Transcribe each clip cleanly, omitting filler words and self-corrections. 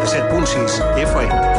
97.6 FM.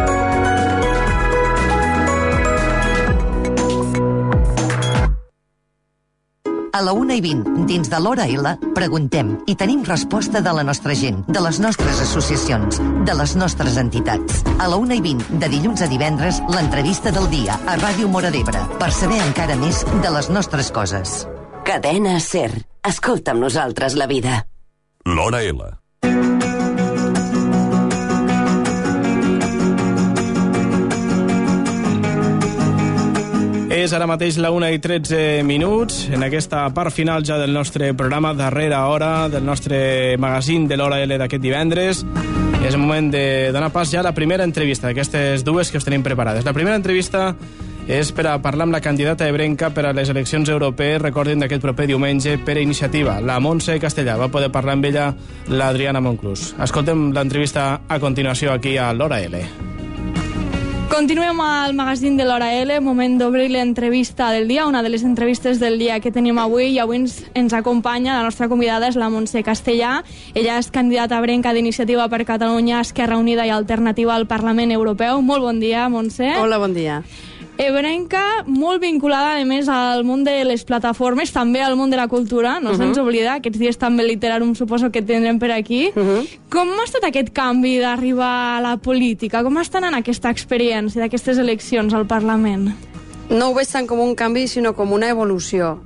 A la 1:20, dins de l'Hora L, preguntem i tenim resposta de la nostra gent, de les nostres associacions, de les nostres entitats. A la 1:20, de dilluns a divendres, l'entrevista del dia a Ràdio Móra d'Ebre, per saber encara més de les nostres coses. Cadena SER. Escolta amb nosaltres la vida. L'Hora L. És ara mateix la 1:13, en aquesta part final ja del nostre programa, darrera hora del nostre magazín de l'Hora L d'aquest divendres. És el moment de donar pas ja a la primera entrevista d'aquestes dues que us tenim preparades. La primera entrevista és per a parlar amb la candidata ebrenca per a les eleccions europees, recordin, d'aquest proper diumenge, per a iniciativa, la Montse Castellà. Va poder parlar amb ella l'Adriana Monclús. Escoltem l'entrevista a continuació aquí a l'Hora L. Continuem al magazín de l'Hora L, moment d'obrir l'entrevista del dia, una de les entrevistes del dia que tenim avui, i avui ens acompanya, la nostra convidada és la Montse Castellà. Ella és candidata ebrenca d'Iniciativa per Catalunya, Esquerra Unida i Alternativa al Parlament Europeu. Molt bon dia, Montse. Hola, bon dia. Ebrenca, molt vinculada, a més, al món de les plataformes, també al món de la cultura, no se'ns oblida, aquests dies també Literàrum suposo que tindrem per aquí. Com ha estat aquest canvi d'arribar a la política? Com està anant aquesta experiència d'aquestes eleccions al Parlament? No ho veig tant com un canvi, sinó com una evolució.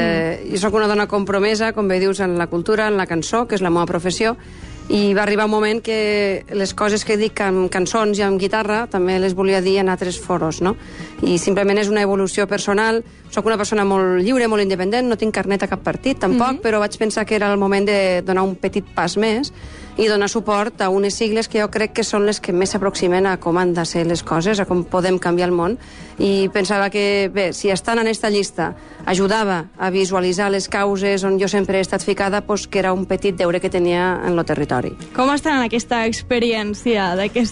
Jo soc una dona compromesa, com bé dius, en la cultura, en la cançó, que és la meva professió, i va arribar un moment que les coses que dic amb cançons i amb guitarra també les volia dir en altres foros, no? I simplement és una evolució personal. Soc una persona molt lliure, molt independent, no tinc carnet a cap partit, tampoc, però vaig pensar que era el moment de donar un petit pas més i donar suport a unes sigles que jo crec que són les que més s'aproximen a com han de ser les coses, a com podem canviar el món, i pensava que, bé, si estant en aquesta llista ajudava a visualitzar les causes on jo sempre he estat ficada, doncs que era un petit deure que tenia en el territori. Com està en aquesta experiència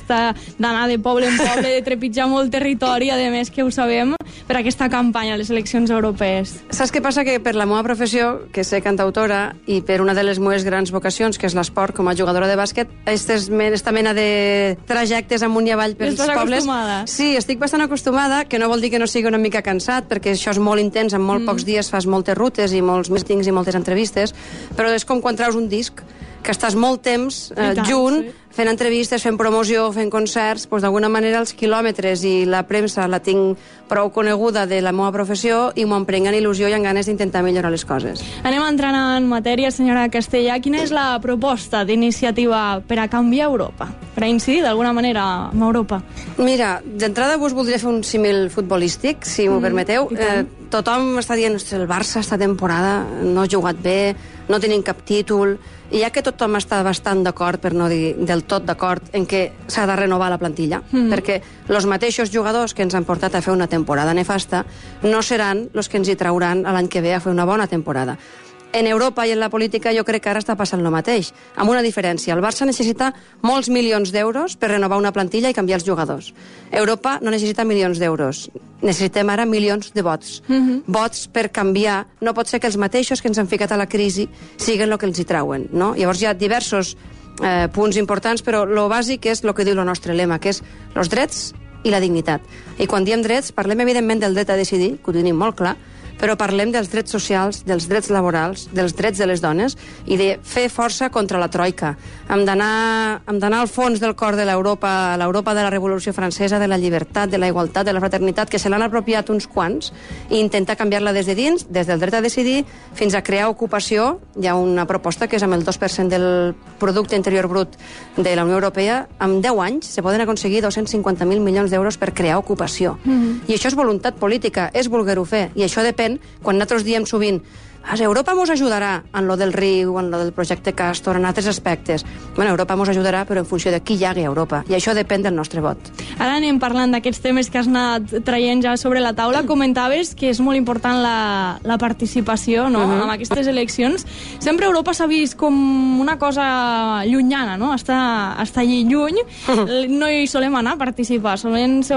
d'anar de poble en poble, de trepitjar molt territori, a més que ho sabem, per aquesta campanya a les eleccions europees? Saps què passa? Que per la meva professió, que sé cantautora, i per una de les meves grans vocacions, que és l'esport com a jugadora de bàsquet, esta mena de trajectes amunt i avall per els pobles... Acostumada? Sí, estic bastant acostumada, que no vol dir que no sigui una mica cansat, perquè això és molt intens, en molt pocs dies fas moltes rutes i molts mítings i moltes entrevistes, però és com quan treus un disc, que estàs molt temps junt, fent entrevistes, fent promoció, fent concerts, doncs d'alguna manera els quilòmetres i la premsa la tinc prou coneguda de la meva professió i m'ho emprenguen il·lusió i amb ganes d'intentar millorar les coses. Anem entrant en matèria, senyora Castellà. Quina és la proposta d'iniciativa per a canviar Europa? Per a incidir d'alguna manera en Europa? Mira, d'entrada vos voldria fer un símil futbolístic, si m'ho permeteu. Tothom està dient, el Barça esta temporada no ha jugat bé, no tenim cap títol, i ja que tothom està bastant d'acord, per no dir del tot d'acord, en què s'ha de renovar la plantilla, perquè els mateixos jugadors que ens han portat a fer una temporada nefasta no seran els que ens hi trauran l'any que ve a fer una bona temporada. En Europa i en la política jo crec que ara està passant el mateix, amb una diferència. El Barça necessita molts milions d'euros per renovar una plantilla i canviar els jugadors. Europa no necessita milions d'euros. Necessitem ara milions de vots. Vots per canviar. No pot ser que els mateixos que ens han ficat a la crisi siguin el que els hi trauen, no? Llavors hi ha diversos punts importants, però el bàsic és el que diu el nostre lema, que és els drets i la dignitat. I quan diem drets, parlem evidentment del dret a decidir, que ho tenim molt clar, però parlem dels drets socials, dels drets laborals, dels drets de les dones i de fer força contra la troika. Hem d'anar al fons del cor de l'Europa, l'Europa de la Revolució Francesa, de la llibertat, de la igualtat, de la fraternitat, que se l'han apropiat uns quants, i intentar canviar-la des de dins, des del dret a decidir, fins a crear ocupació. Hi ha una proposta que és amb el 2% del producte interior brut de la Unió Europea. En 10 anys se poden aconseguir 250.000 milions d'euros per crear ocupació. I això és voluntat política, és voler-ho fer, i això depèn quan nosaltres diem sovint Europa mos ajudarà en lo del riu, en lo del projecte Castor, en altres aspectes. Bueno, Europa mos ajudarà, però en funció de qui hi hagi a Europa. I això depèn del nostre vot. Ara anem parlant d'aquests temes que has anat traient ja sobre la taula. Comentaves que és molt important la participació, no?, en aquestes eleccions. Sempre Europa s'ha vist com una cosa llunyana, no? Està allí lluny. No hi solem anar a participar. Solen ser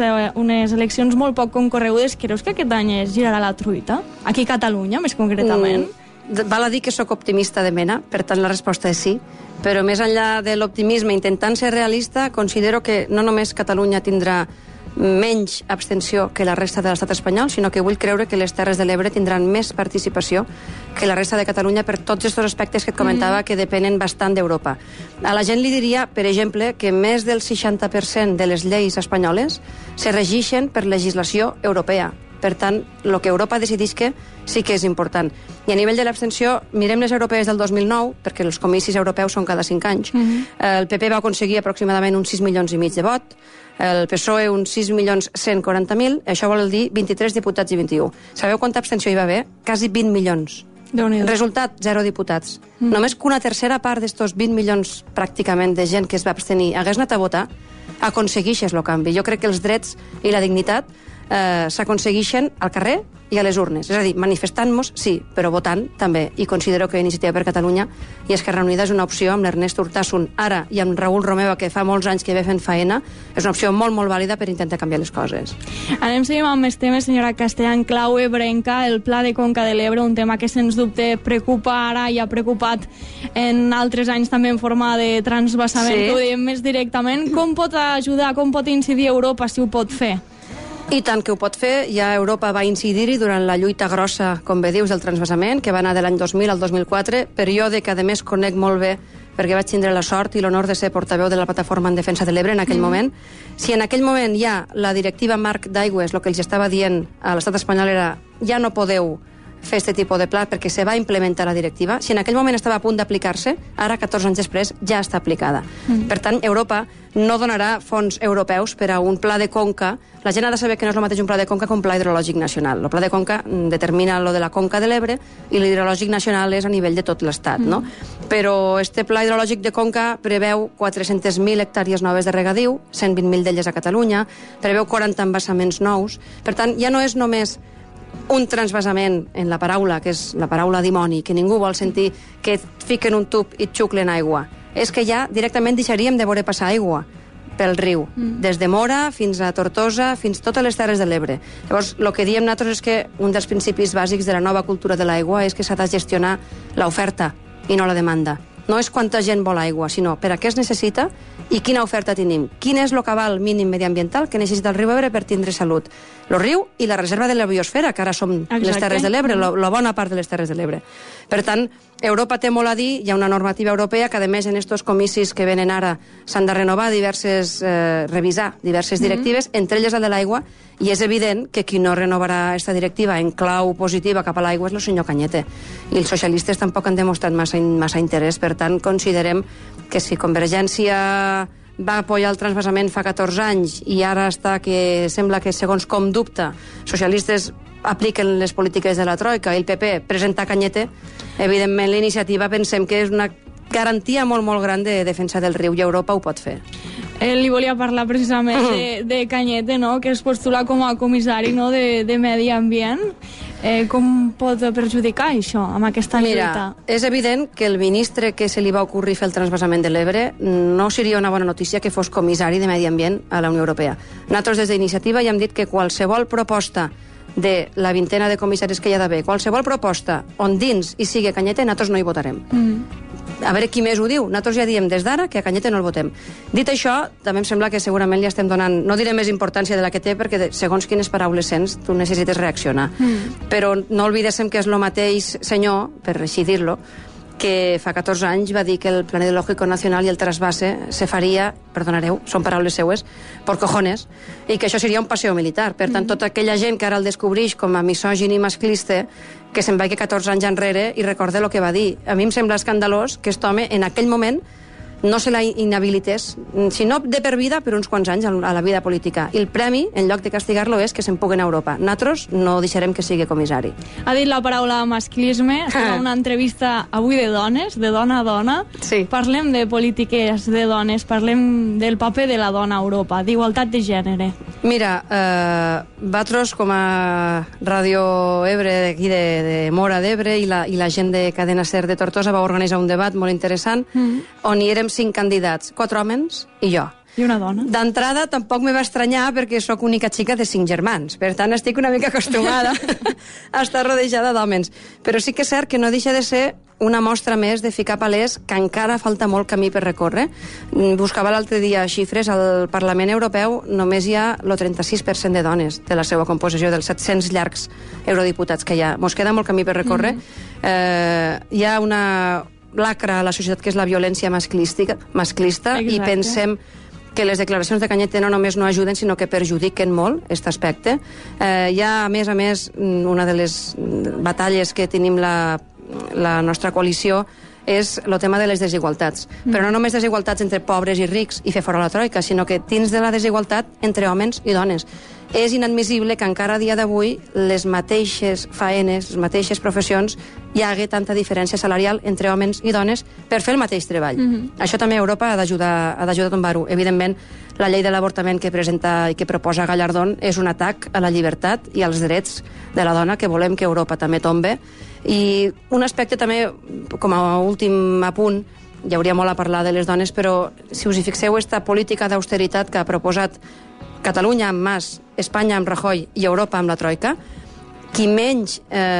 unes eleccions molt poc concorregudes. Creus que aquest any es girarà la truita? Aquí a Catalunya, més concretament? val a dir que sóc optimista de mena, per tant la resposta és sí, però més enllà de l'optimisme, intentant ser realista, considero que no només Catalunya tindrà menys abstenció que la resta de l'estat espanyol, sinó que vull creure que les Terres de l'Ebre tindran més participació que la resta de Catalunya per tots aquests aspectes que et comentava que depenen bastant d'Europa. A la gent li diria, per exemple, que més del 60% de les lleis espanyoles se regeixen per legislació europea. Per tant, el que Europa decideix que sí que és important. I a nivell de l'abstenció, mirem les europees del 2009, perquè els comicis europeus són cada 5 anys. El PP va aconseguir aproximadament uns 6 milions i mig de vot, el PSOE uns 6.140.000, això vol dir 23 diputats i 21. Sabeu quanta abstenció hi va haver? Quasi 20 milions. Resultat, 0 diputats. Només que una tercera part d'estos 20 milions pràcticament de gent que es va abstenir hagués anat a votar, aconseguixes el canvi. Jo crec que els drets i la dignitat s'aconsegueixen al carrer i a les urnes. És a dir, manifestant-nos, sí, però votant també. I considero que Iniciativa per Catalunya i Esquerra Unida és una opció amb l'Ernest Urtasun ara i amb Raül Romeva, que fa molts anys que ve fent faena, és una opció molt, molt vàlida per intentar canviar les coses. Anem seguint amb més temes, senyora Castellán. Clau ebrenca, el Pla de Conca de l'Ebre, un tema que sens dubte preocupa ara i ha preocupat en altres anys també en forma de transvasament. Sí. Ho diem més directament. Com pot ajudar, com pot incidir Europa si ho pot fer? I tant que ho pot fer. Ja Europa va incidir-hi durant la lluita grossa, com bé dius, del transvasament, que va anar de l'any 2000 al 2004, període que a més conec molt bé perquè vaig tindre la sort i l'honor de ser portaveu de la Plataforma en Defensa de l'Ebre en aquell moment. Si en aquell moment ja la directiva marc d'aigües, el que els estava dient a l'estat espanyol era ja no podeu fer aquest tipus de pla perquè se va implementar la directiva, si en aquell moment estava a punt d'aplicar-se, ara, 14 anys després, ja està aplicada. Per tant, Europa no donarà fons europeus per a un pla de conca. La gent ha de saber que no és el mateix un pla de conca que un pla hidrològic nacional. El pla de conca determina lo de la conca de l'Ebre i l'hidrològic nacional és a nivell de tot l'Estat, no? Però este pla hidrològic de conca preveu 400.000 hectàrees noves de regadiu, 120.000 d'elles a Catalunya, preveu 40 embassaments nous. Per tant, ja no és només un transvasament en la paraula, que és la paraula dimoni, que ningú vol sentir que et fiquen un tub i et xuclen aigua. És que ja directament deixaríem de veure passar aigua pel riu, des de Mora fins a Tortosa, fins a totes les Terres de l'Ebre. Llavors, el que diem nosaltres és que un dels principis bàsics de la nova cultura de l'aigua és que s'ha de gestionar l'oferta i no la demanda. No és quanta gent vol aigua, sinó per a què es necessita i quina oferta tenim. Quin és el cabal mínim mediambiental que necessita el riu Ebre per tindre salut. El riu i la reserva de la biosfera, que ara som les Terres de l'Ebre, la bona part de les Terres de l'Ebre. Per tant, Europa té molt a dir, hi ha una normativa europea que, a més, en estos comicis que venen ara s'han de renovar revisar diverses directives, entre elles la de l'aigua, i és evident que qui no renovarà aquesta directiva en clau positiva cap a l'aigua és el senyor Cañete. I els socialistes tampoc han demostrat massa interès. Per tant, considerem que si Convergència va apoyar el transvasament fa 14 anys i ara està que sembla que, segons com dubta, socialistes apliquen les polítiques de la Troika i el PP presenta Cañete, evidentment l'iniciativa pensem que és una garantia molt, molt gran de defensa del riu i Europa ho pot fer. Li volia parlar precisament de Cañete, no? Que es postula com a comissari, no? de Medi Ambient. Com pot perjudicar això, amb aquesta lluita? Mira, és evident que el ministre que se li va ocurrir fer el transvasament de l'Ebre no seria una bona notícia que fos comissari de Medi Ambient a la Unió Europea. Nosaltres des d'Iniciativa ja hem dit que qualsevol proposta de la vintena de comissaris que hi ha d'haver, qualsevol proposta on dins hi sigui Cañete, nosaltres no hi votarem. A veure qui més ho diu. Nosaltres ja diem des d'ara que a Cañete no el votem. Dit això, també em sembla que segurament li estem donant, no diré més importància de la que té, perquè segons quines paraules sents, tu necessites reaccionar. Però no oblidéssim que és el mateix senyor, per així dir-lo, que fa 14 anys va dir que el Plan Hidrológico Nacional i el trasvase se faria, perdonareu, són paraules seues, por cojones, i que això seria un paseo militar. Per tant, tota aquella gent que ara el descobreix com a misògin i masclista, que se'n vagi 14 anys enrere i recorde el que va dir. A mi em sembla escandalós que aquest home, en aquell moment, no se la inhabilités, si no de per vida, per uns quants anys a la vida política. I el premi, en lloc de castigar-lo, és que se'n puguen a Europa. Nosaltres no deixarem que sigui comissari. Ha dit la paraula masclisme. Estem en una entrevista avui de dones, de dona a dona. Sí. Parlem de polítiques de dones, parlem del paper de la dona a Europa, d'igualtat de gènere. Mira, vosaltres, com a Ràdio Ebre, d'aquí de Mora d'Ebre, i la gent de Cadena Ser de Tortosa, va organitzar un debat molt interessant, on hi érem 5 candidats, 4 homes i jo. I una dona. D'entrada, tampoc me va estranyar perquè sóc única xica de 5 germans. Per tant, estic una mica acostumada a estar rodejada d'homes. Però sí que és cert que no deixa de ser una mostra més de ficar palès que encara falta molt camí per recórrer. Buscava l'altre dia xifres. Al Parlament Europeu només hi ha el 36% de dones de la seva composició, dels 700 llargs eurodiputats que hi ha. Mos queda molt camí per recórrer. Hi ha una lacra a la societat que és la violència masclista. Exacte. I pensem que les declaracions de Cañete no només no ajuden, sinó que perjudiquen molt aquest aspecte. Hi ha, a més, una de les batalles que tenim la nostra coalició és el tema de les desigualtats. Però no només desigualtats entre pobres i rics i fer fora la troica, sinó que dins de la desigualtat entre homes i dones. És inadmissible que encara a dia d'avui les mateixes faenes, les mateixes professions, hi hagi tanta diferència salarial entre homes i dones per fer el mateix treball. Això també Europa ha d'ajudar a tombar-ho. Evidentment, la llei de l'avortament que presenta i que proposa Gallardón és un atac a la llibertat i als drets de la dona que volem que Europa també tombe. I un aspecte també, com a últim apunt, hi hauria molt a parlar de les dones, però si us hi fixeu, aquesta política d'austeritat que ha proposat Catalunya amb Mas, Espanya amb Rajoy i Europa amb la Troika, qui menys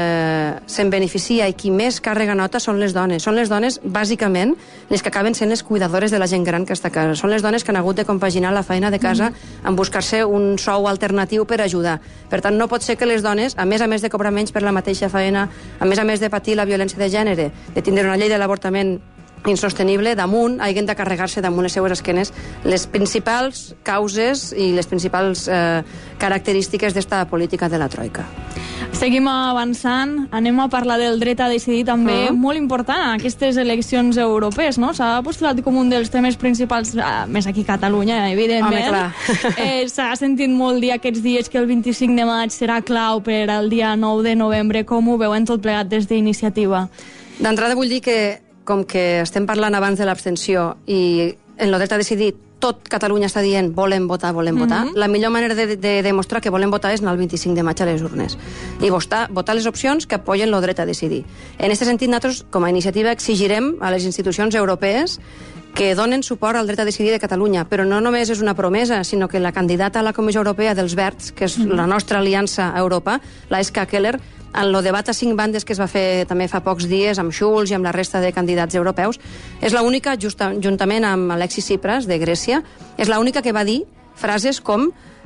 se'n beneficia i qui més càrrega nota són les dones. Són les dones, bàsicament, les que acaben sent les cuidadores de la gent gran que està a casa. Són les dones que han hagut de compaginar la feina de casa en buscar-se un sou alternatiu per ajudar. Per tant, no pot ser que les dones, a més de cobrar menys per la mateixa feina, a més de patir la violència de gènere, de tindre una llei de l'avortament insostenible, damunt, hagin de carregar-se damunt les seues esquenes les principals causes i les principals característiques d'esta política de la Troika. Seguim avançant, anem a parlar del dret a decidir també, molt important en aquestes eleccions europees, no? S'ha postulat com un dels temes principals, més aquí a Catalunya, evidentment. Home, clar. S'ha sentit molt dir aquests dies que el 25 de maig serà clau per al dia 9 de novembre. Com ho veuen tot plegat des d'Iniciativa? D'entrada vull dir que com que estem parlant abans de l'abstenció i en el dret a decidir tot Catalunya està dient volem votar, la millor manera de demostrar que volem votar és anar el 25 de maig a les urnes i votar les opcions que apoyen el dret a decidir. En aquest sentit, nosaltres, com a Iniciativa, exigirem a les institucions europees que donen suport al dret a decidir de Catalunya, però no només és una promesa, sinó que la candidata a la Comissió Europea dels Verds, que és la nostra aliança a Europa, la Ska Keller, en el debat a 5 bandes que es va fer també fa pocs dies amb Schulz i amb la resta de candidats europeus, és l'única, juntament amb Alexis Tsipras, de Grècia, és l'única que va dir frases com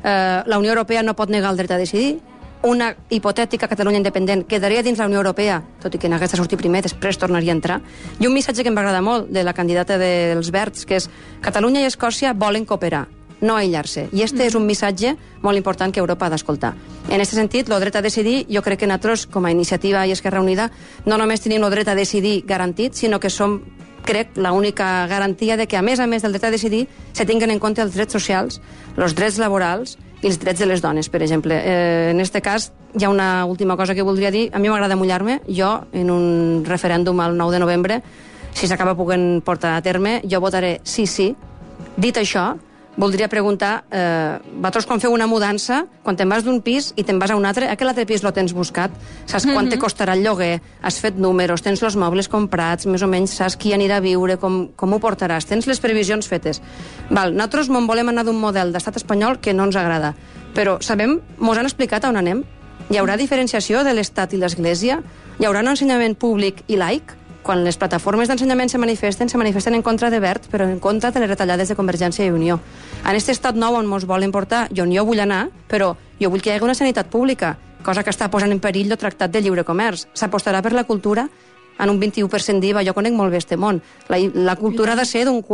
la Unió Europea no pot negar el dret a decidir, una hipotètica Catalunya independent quedaria dins la Unió Europea, tot i que n'hagués de sortir primer, després tornaria a entrar, i un missatge que em va agradar molt de la candidata dels Verds, que és Catalunya i Escòcia volen cooperar, no aïllar-se. I este és un missatge molt important que Europa ha d'escoltar. En aquest sentit, el dret a decidir, jo crec que nosaltres, com a Iniciativa i Esquerra Unida, no només tenim el dret a decidir garantit, sinó que som, crec, l'única garantia de que, a més del dret a decidir, se tinguen en compte els drets socials, els drets laborals i els drets de les dones, per exemple. En aquest cas, hi ha una última cosa que voldria dir. A mi m'agrada mullar-me. Jo, en un referèndum el 9 de novembre, si s'acaba podent portar a terme, jo votaré sí. Dit això, voldria preguntar, vosaltres quan feu una mudança, quan te'n vas d'un pis i te'n vas a un altre, aquell altre pis lo tens buscat, saps quant te costarà el lloguer, has fet números, tens els mobles comprats, més o menys saps qui anirà a viure, com ho portaràs, tens les previsions fetes. Nosaltres volem anar d'un model d'estat espanyol que no ens agrada, però sabem, mos han explicat on anem? Hi haurà diferenciació de l'Estat i l'Església? Hi haurà un ensenyament públic i laic? Quan les plataformes d'ensenyament se manifesten en contra de Wert, però en contra de les retallades de Convergència i Unió. En aquest estat nou on ens volen portar, jo vull anar, però jo vull que hi hagi una sanitat pública, cosa que està posant en perill el Tractat de Lliure Comerç. S'apostarà per la cultura en un 21% d'IVA. Jo conec molt bé este món. La cultura ha de ser d'un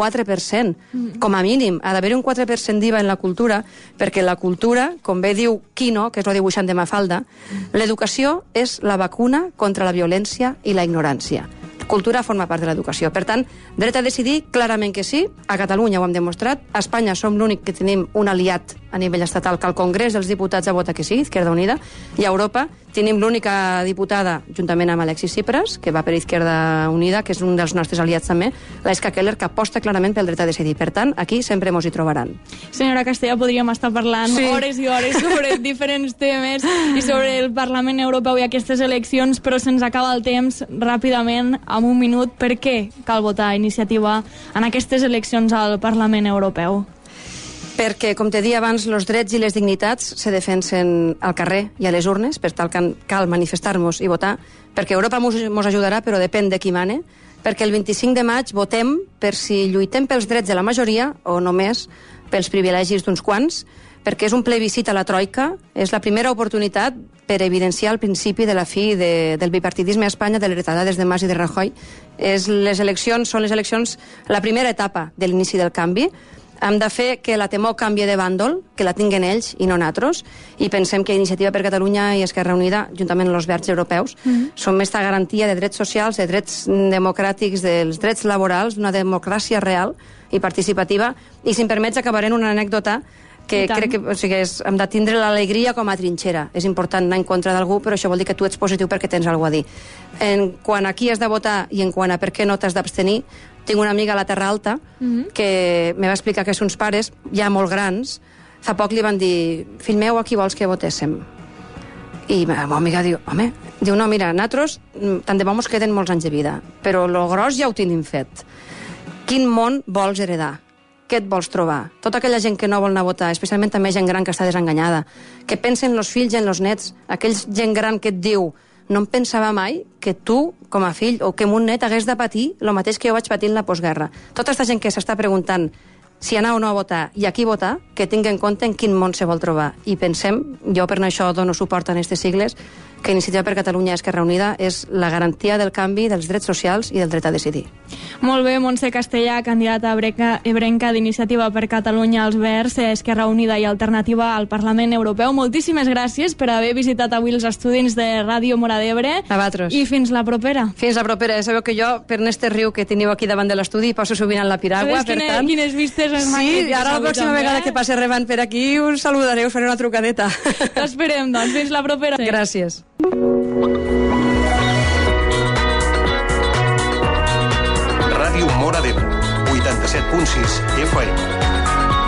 4%, com a mínim. Ha d'haver un 4% d'IVA en la cultura, perquè la cultura, com bé diu Quino, que és el dibuixant de Mafalda, l'educació és la vacuna contra la violència i la ignorància. Cultura forma part de l'educació. Per tant, dret a decidir, clarament que sí. A Catalunya ho hem demostrat. A Espanya som l'únic que tenim un aliat a nivell estatal que al Congrés dels Diputats ha votat que sí, Izquierda Unida, i a Europa tenim l'única diputada, juntament amb Alexis Tsipras, que va per Izquierda Unida, que és un dels nostres aliats també, la Ska Keller, que aposta clarament pel dret a decidir. Per tant, aquí sempre mos hi trobaran. Senyora Castellà, podríem estar parlant hores i hores sobre diferents temes i sobre el Parlament Europeu i aquestes eleccions, però se'ns acaba el temps ràpidament, amb un minut. Per què cal votar Iniciativa en aquestes eleccions al Parlament Europeu? Perquè, com te dia abans, els drets i les dignitats se defensen al carrer i a les urnes, per tal que cal manifestar-nos i votar, perquè Europa mos ajudarà, però depèn de qui mane, perquè el 25 de maig votem per si lluitem pels drets de la majoria o només pels privilegis d'uns quants, perquè és un plebiscit a la troika, és la primera oportunitat per evidenciar el principi de la fi del bipartidisme a Espanya, de les retallades de Mas i de Rajoy. Són les eleccions, la primera etapa de l'inici del canvi. Hem de fer que la temor canvi de bàndol, que la tinguen ells i no nosaltres, i pensem que Iniciativa per Catalunya i Esquerra Unida, juntament amb els verds europeus, són aquesta garantia de drets socials, de drets democràtics, dels drets laborals, d'una democràcia real i participativa. I si em permets, acabaré en una anècdota que crec que hem de tindre l'alegria com a trinxera. És important anar en contra d'algú, però això vol dir que tu ets positiu perquè tens alguna cosa a dir. Quan aquí has de votar i en quant a per què no t'has d'abstenir, tinc una amiga a la Terra Alta que me va explicar que són pares ja molt grans. Fa poc li van dir: fill meu, a qui vols que votéssim? I la meva amiga diu: no, mira, nosaltres tant de bo mos queden molts anys de vida, però lo gros ja ho tenim fet. Quin món vols heredar? Què et vols trobar? Tota aquella gent que no vol anar a votar, especialment també gent gran que està desenganyada, que pensa en els fills i en els nets, aquell gent gran que et diu: no em pensava mai que tu, com a fill, o que mon net hagués de patir el mateix que jo vaig patir en la postguerra. Tota aquesta gent que s'està preguntant si anar o no a votar i a qui votar, que tingui en compte en quin món se vol trobar. I pensem, jo per això dono suport a aquestes sigles, que Iniciativa per Catalunya i Esquerra Unida és la garantia del canvi dels drets socials i del dret a decidir. Molt bé, Montse Castellà, candidata ebrenca d'Iniciativa per Catalunya, els Verds, Esquerra Unida i Alternativa al Parlament Europeu. Moltíssimes gràcies per haver visitat avui els estudis de Ràdio Móra d'Ebre. A vosaltres. I fins la propera. Fins la propera. Ja sabeu que jo, per este riu que teniu aquí davant de l'estudi, passo sovint en la piragua, per tant... Quines vistes és magnífiques. Sí, ara la pròxima vegada que passi rebant per aquí us saludaré, us faré una trucadeta. T'esperem, doncs. Fins la propera. Gràcies. Ràdio Móra d'Ebre, 87.6 FM.